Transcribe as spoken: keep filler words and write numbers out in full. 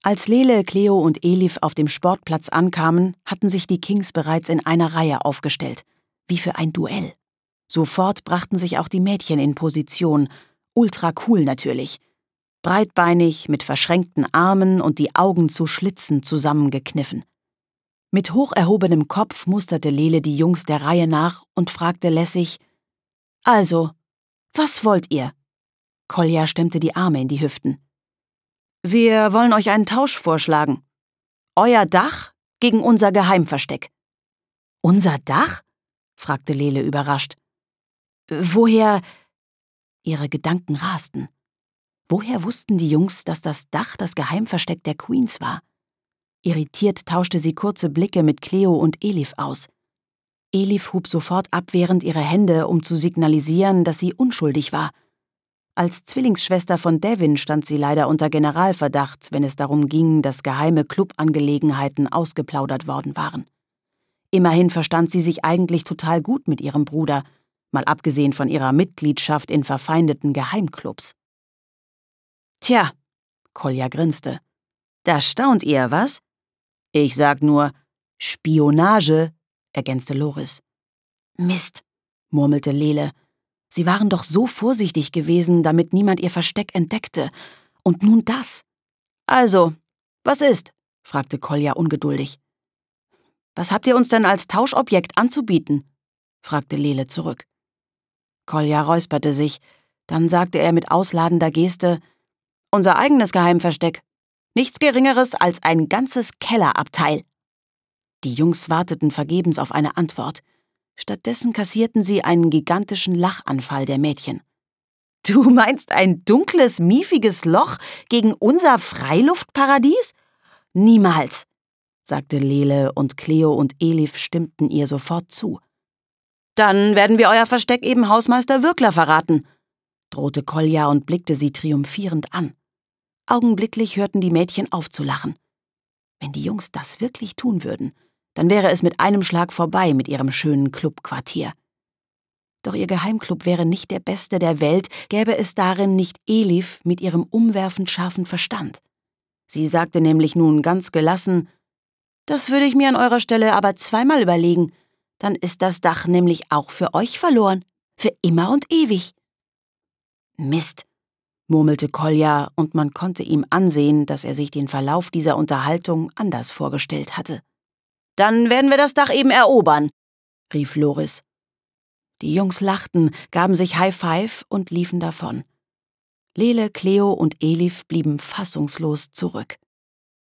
Als Lele, Cleo und Elif auf dem Sportplatz ankamen, hatten sich die Kings bereits in einer Reihe aufgestellt, wie für ein Duell. Sofort brachten sich auch die Mädchen in Position, ultra cool natürlich. Breitbeinig, mit verschränkten Armen und die Augen zu Schlitzen zusammengekniffen. Mit hoch erhobenem Kopf musterte Lele die Jungs der Reihe nach und fragte lässig: »Also, was wollt ihr?« Kolja stemmte die Arme in die Hüften. »Wir wollen euch einen Tausch vorschlagen. Euer Dach gegen unser Geheimversteck.« »Unser Dach?« fragte Lele überrascht. »Woher?« Ihre Gedanken rasten. Woher wussten die Jungs, dass das Dach das Geheimversteck der Queens war? Irritiert tauschte sie kurze Blicke mit Cleo und Elif aus. Elif hob sofort abwehrend ihre Hände, um zu signalisieren, dass sie unschuldig war. Als Zwillingsschwester von Devin stand sie leider unter Generalverdacht, wenn es darum ging, dass geheime Clubangelegenheiten ausgeplaudert worden waren. Immerhin verstand sie sich eigentlich total gut mit ihrem Bruder, mal abgesehen von ihrer Mitgliedschaft in verfeindeten Geheimclubs. »Tja«, Kolja grinste, »da staunt ihr, was?« »Ich sag nur, Spionage«, ergänzte Loris. »Mist«, murmelte Lele. Sie waren doch so vorsichtig gewesen, damit niemand ihr Versteck entdeckte. Und nun das. »Also, was ist?«, fragte Kolja ungeduldig. »Was habt ihr uns denn als Tauschobjekt anzubieten?«, fragte Lele zurück. Kolja räusperte sich, dann sagte er mit ausladender Geste: »Unser eigenes Geheimversteck. Nichts Geringeres als ein ganzes Kellerabteil.« Die Jungs warteten vergebens auf eine Antwort. Stattdessen kassierten sie einen gigantischen Lachanfall der Mädchen. »Du meinst ein dunkles, miefiges Loch gegen unser Freiluftparadies? Niemals«, sagte Lele, und Cleo und Elif stimmten ihr sofort zu. »Dann werden wir euer Versteck eben Hausmeister Würkler verraten«, drohte Kolja und blickte sie triumphierend an. Augenblicklich hörten die Mädchen auf zu lachen. Wenn die Jungs das wirklich tun würden, dann wäre es mit einem Schlag vorbei mit ihrem schönen Clubquartier. Doch ihr Geheimclub wäre nicht der beste der Welt, gäbe es darin nicht Elif mit ihrem umwerfend scharfen Verstand. Sie sagte nämlich nun ganz gelassen: »Das würde ich mir an eurer Stelle aber zweimal überlegen. Dann ist das Dach nämlich auch für euch verloren. Für immer und ewig.« »Mist«, murmelte Kolja, und man konnte ihm ansehen, dass er sich den Verlauf dieser Unterhaltung anders vorgestellt hatte. »Dann werden wir das Dach eben erobern«, rief Loris. Die Jungs lachten, gaben sich High Five und liefen davon. Lele, Cleo und Elif blieben fassungslos zurück.